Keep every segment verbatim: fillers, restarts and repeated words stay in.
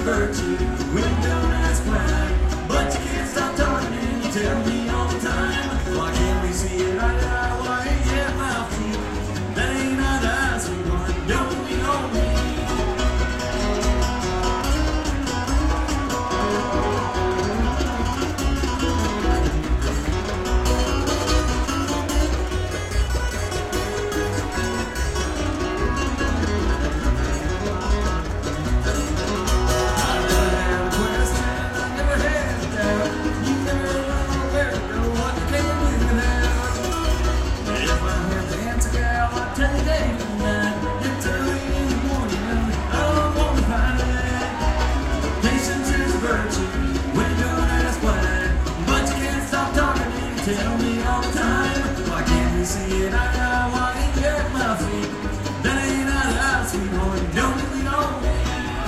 virtue when you don't ask why. But you can't stop talking and you tell me all the time. Why can't we see it eye to eye? Why ain't you at my feet? That ain't eye to eye, sweetheart. Don't lean on me. Tell me all the time, why can't we see it eye to eye? Why ain't you at my feet? That ain't eye to eye, sweetheart. Don't lean on me.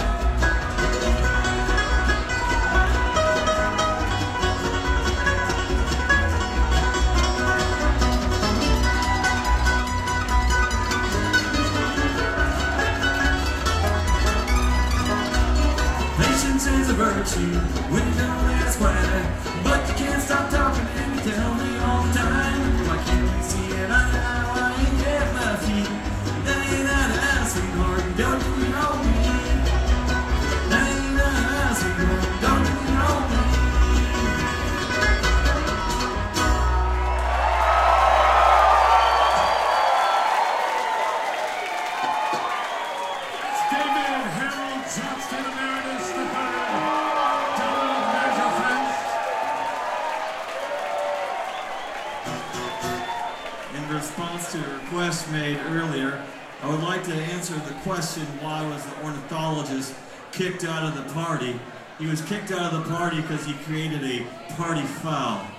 Patience is a virtue when you don't ask why, but you can't stop talking and you tell me all the time. Why can't we see it eye to eye? Why ain't you at my feet? That ain't eye to eye, sweetheart. Don't you know me? That ain't eye to eye, sweetheart. Don't you know me? David Harold Johnston Emeritus the third. Donald Measure Fence. In response to a request made earlier, I would like to answer the question, why was the ornithologist kicked out of the party? He was kicked out of the party because he created a party foul.